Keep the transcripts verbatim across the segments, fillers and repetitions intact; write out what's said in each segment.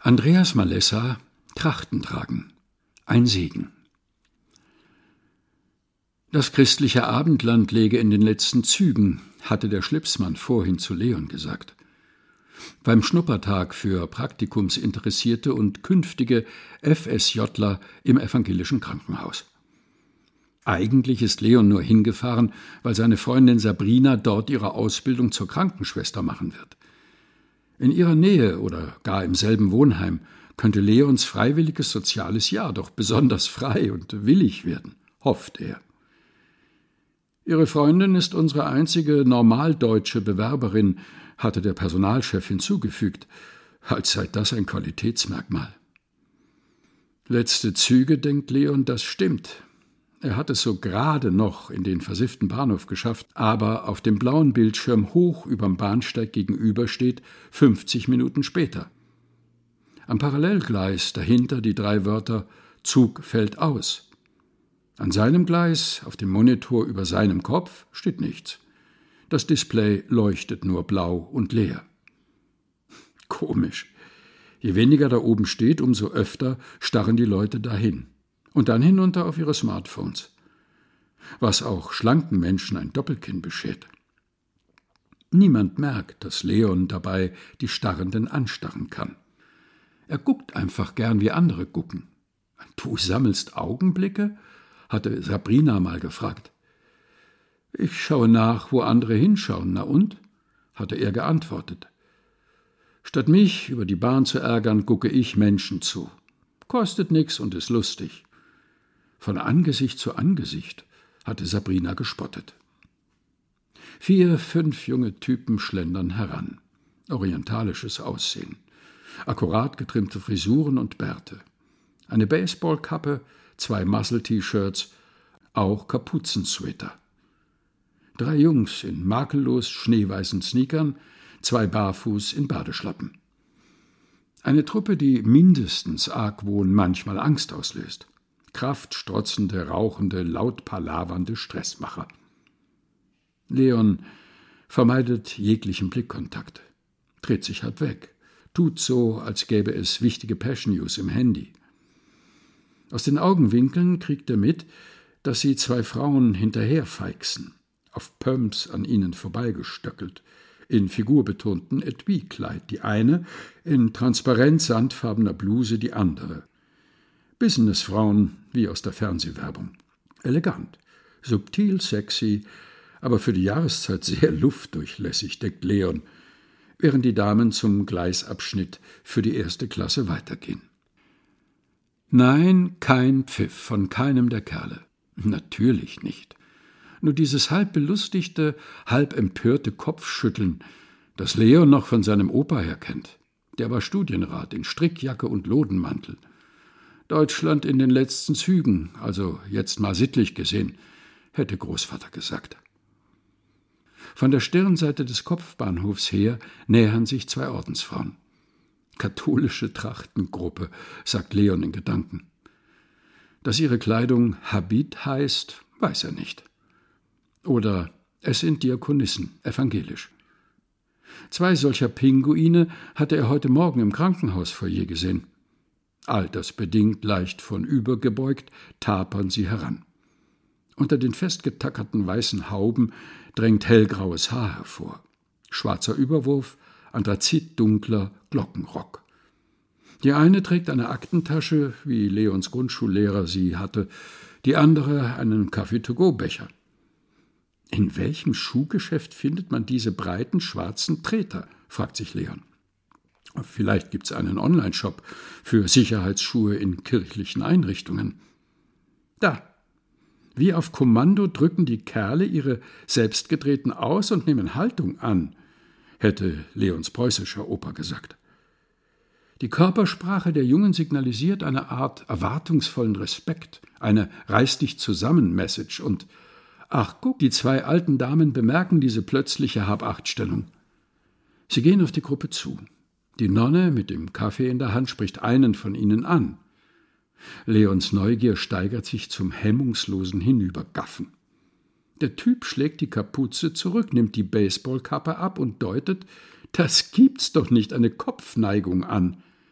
Andreas Malessa, Trachten tragen. Ein Segen. Das christliche Abendland läge in den letzten Zügen, hatte der Schlipsmann vorhin zu Leon gesagt. Beim Schnuppertag für Praktikumsinteressierte und künftige FSJler im evangelischen Krankenhaus. Eigentlich ist Leon nur hingefahren, weil seine Freundin Sabrina dort ihre Ausbildung zur Krankenschwester machen wird. In ihrer Nähe oder gar im selben Wohnheim könnte Leons freiwilliges soziales Jahr doch besonders frei und willig werden, hofft er. Ihre Freundin ist unsere einzige normaldeutsche Bewerberin, hatte der Personalchef hinzugefügt, als sei das ein Qualitätsmerkmal. Letzte Züge, denkt Leon, das stimmt. Er hat es so gerade noch in den versifften Bahnhof geschafft, aber auf dem blauen Bildschirm hoch überm Bahnsteig gegenüber steht fünfzig Minuten später. Am Parallelgleis dahinter die drei Wörter Zug fällt aus. An seinem Gleis, auf dem Monitor über seinem Kopf, steht nichts. Das Display leuchtet nur blau und leer. Komisch. Je weniger da oben steht, umso öfter starren die Leute dahin. Und dann hinunter auf ihre Smartphones. Was auch schlanken Menschen ein Doppelkinn beschert. Niemand merkt, dass Leon dabei die Starrenden anstarren kann. Er guckt einfach gern, wie andere gucken. »Du sammelst Augenblicke?« hatte Sabrina mal gefragt. »Ich schaue nach, wo andere hinschauen, na und?« hatte er geantwortet. »Statt mich über die Bahn zu ärgern, gucke ich Menschen zu. Kostet nix und ist lustig.« Von Angesicht zu Angesicht hatte Sabrina gespottet. Vier, fünf junge Typen schlendern heran. Orientalisches Aussehen. Akkurat getrimmte Frisuren und Bärte. Eine Baseballkappe, zwei Muscle-T-Shirts, auch Kapuzensweater. Drei Jungs in makellos schneeweißen Sneakern, zwei barfuß in Badeschlappen. Eine Truppe, die mindestens Argwohn, manchmal Angst auslöst. Kraftstrotzende, rauchende, laut palavernde Stressmacher. Leon vermeidet jeglichen Blickkontakt, dreht sich halb weg, tut so, als gäbe es wichtige Passion-News im Handy. Aus den Augenwinkeln kriegt er mit, dass sie zwei Frauen hinterherfeixen, auf Pumps an ihnen vorbeigestöckelt, in figurbetonten Etui-Kleid, die eine, in transparent sandfarbener Bluse die andere. Businessfrauen wie aus der Fernsehwerbung. Elegant, subtil, sexy, aber für die Jahreszeit sehr luftdurchlässig, denkt Leon, während die Damen zum Gleisabschnitt für die erste Klasse weitergehen. Nein, kein Pfiff von keinem der Kerle. Natürlich nicht. Nur dieses halb belustigte, halb empörte Kopfschütteln, das Leon noch von seinem Opa her kennt. Der war Studienrat in Strickjacke und Lodenmantel. Deutschland in den letzten Zügen, also jetzt mal sittlich gesehen, hätte Großvater gesagt. Von der Stirnseite des Kopfbahnhofs her nähern sich zwei Ordensfrauen. Katholische Trachtengruppe, sagt Leon in Gedanken. Dass ihre Kleidung Habit heißt, weiß er nicht. Oder es sind Diakonissen, evangelisch. Zwei solcher Pinguine hatte er heute Morgen im Krankenhausfoyer gesehen. Altersbedingt leicht vornübergebeugt, tapern sie heran. Unter den festgetackerten weißen Hauben drängt hellgraues Haar hervor. Schwarzer Überwurf, anthrazitdunkler Glockenrock. Die eine trägt eine Aktentasche, wie Leons Grundschullehrer sie hatte, die andere einen Kaffee-to-go-Becher. In welchem Schuhgeschäft findet man diese breiten schwarzen Treter, fragt sich Leon. Vielleicht gibt's einen Online-Shop für Sicherheitsschuhe in kirchlichen Einrichtungen. Da, wie auf Kommando drücken die Kerle ihre selbstgedrehten aus und nehmen Haltung an, hätte Leons preußischer Opa gesagt. Die Körpersprache der Jungen signalisiert eine Art erwartungsvollen Respekt, eine Reiß-dich-zusammen-Message und ach, guck, die zwei alten Damen bemerken diese plötzliche Hab-Acht-Stellung. Sie gehen auf die Gruppe zu. Die Nonne mit dem Kaffee in der Hand spricht einen von ihnen an. Leons Neugier steigert sich zum hemmungslosen Hinübergaffen. Der Typ schlägt die Kapuze zurück, nimmt die Baseballkappe ab und deutet, das gibt's doch nicht, eine Kopfneigung an.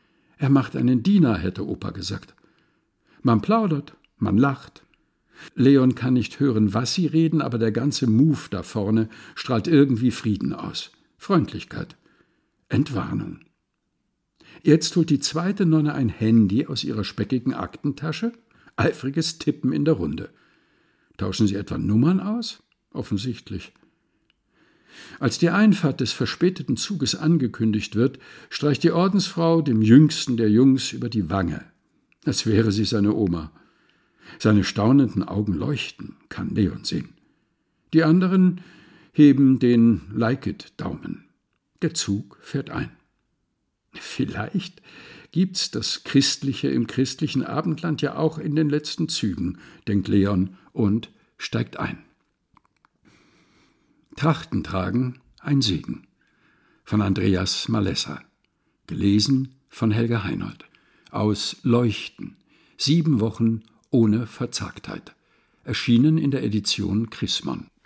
Er macht einen Diener, hätte Opa gesagt. Man plaudert, man lacht. Leon kann nicht hören, was sie reden, aber der ganze Move da vorne strahlt irgendwie Frieden aus. Freundlichkeit. Entwarnung. Jetzt holt die zweite Nonne ein Handy aus ihrer speckigen Aktentasche. Eifriges Tippen in der Runde. Tauschen sie etwa Nummern aus? Offensichtlich. Als die Einfahrt des verspäteten Zuges angekündigt wird, streicht die Ordensfrau dem jüngsten der Jungs über die Wange, als wäre sie seine Oma. Seine staunenden Augen leuchten, kann Leon sehen. Die anderen heben den Like-it-Daumen. Der Zug fährt ein. Vielleicht gibt's das Christliche im christlichen Abendland ja auch in den letzten Zügen, denkt Leon und steigt ein. Trachten tragen, ein Segen. Von Andreas Malessa. Gelesen von Helga Heinold. Aus Leuchten. Sieben Wochen ohne Verzagtheit. Erschienen in der Edition Chrismon.